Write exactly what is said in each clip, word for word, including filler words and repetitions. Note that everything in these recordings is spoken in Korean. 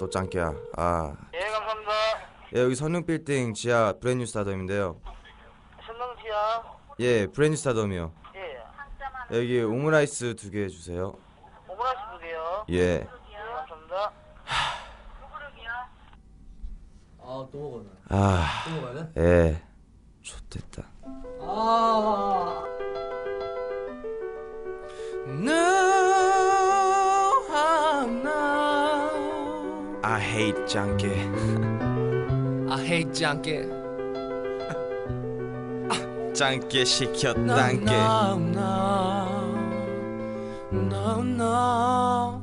어 짱깨야. 아. 예, 감사합니다. 예, 여기 선릉빌딩 지하 브랜뉴 스타덤인데요. 선릉지야. 예, 브랜뉴 스타덤이요. 예. 여기 오므라이스 두 개 주세요. 오므라이스 두 개요. 예. 예, 감사합니다. 아, 또 먹었네. 아. 또 먹어야 돼? 예. 좋됐다. 아. No, no. I hate 짱깨. I hate 짱깨. 짱깨 시켰 No, 딴깨. no, no, no, no.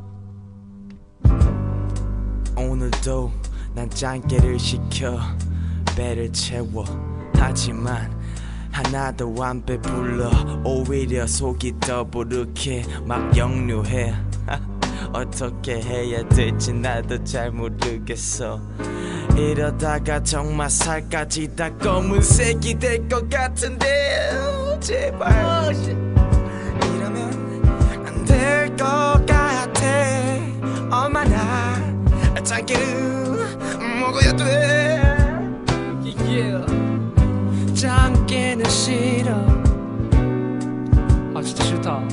오늘도 난 짱깨를 시켜 배를 채워. 하지만 하나도 안 배불러. 오히려 속이 더부룩해. 막 역류해. 어떻게 해야 될지 나도 잘 모르겠어. 이러다가 정말 살까지 다 검은색이 될 것 같은데 제발 이러면 안 될 것 같아. 얼마나 짱깨를 먹어야 돼. Yeah. 짱깨는 싫어. 아 진짜 싫다.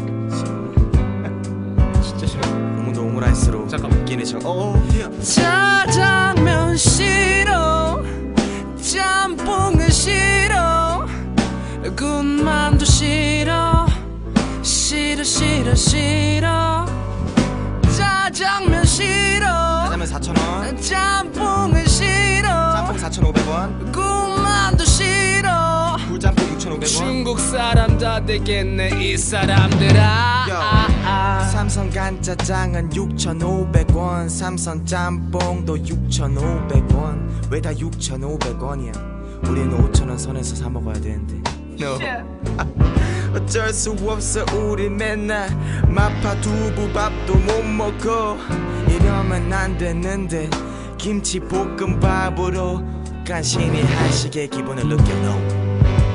진짜 싫어. 오늘도 오므라이스로 잠깐만. 끼니 정. 어. 짜장면 싫어. 짬뽕은 싫어. 군만두 싫어. 싫어 싫어 싫어. 짜장면 싫어. 짜장면 사천 원. 짬뽕은 싫어. 짬뽕 사천오백 원. 군만두 싫어. 굴짬뽕 육천오백 원. 중국 사람 다 되겠네 이 사람들아. 아, 아. 삼선 간짜장은 육천오백 원. 삼선 짬뽕도 육천오백 원. 왜 다 육천오백 원이야? 우리는 오천 원 선에서 사 먹어야 되는데. No. 어쩔 수 없어. 우리 맨날 마파 두부밥도 못 먹어. 이러면 안 되는데 김치 볶음밥으로 간신히 한식의 기분을 느껴. No.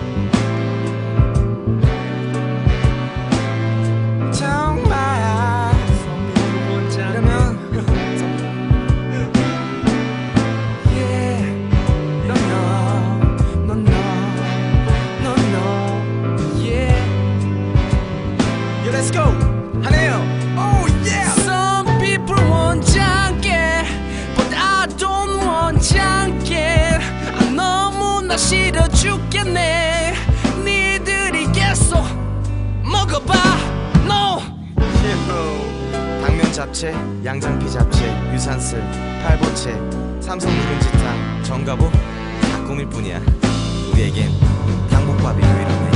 Let's go. 하네요. Oh yeah. Some people want 짱깨, but I don't want 짱깨. 아, 너무나 싫어 죽겠네. 니들이 계속 먹어봐. No. 당면 잡채, 양장피 잡채, 유산슬, 팔보채, 삼성 누룽지탕, 정가보 다 꿈일 뿐이야. 우리에겐 당복밥이 유일하네.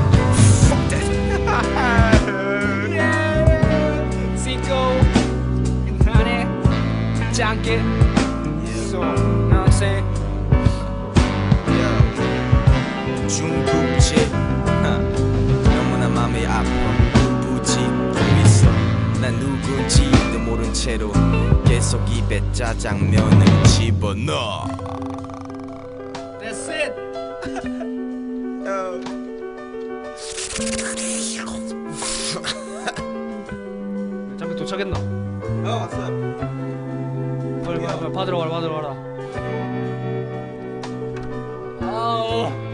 Cinco, honey, 짱깨. So, now say. 중국집 하, 너무나 맘이 아파. 부부집도 있어. 난 누군지도 모른 채로 계속 입에 짜장면을 집어넣어. That's it. 짱깨 도착했나? 어 왔어. 빨리 빨리 빨리 받으러 가라 받으러 가라. 아우.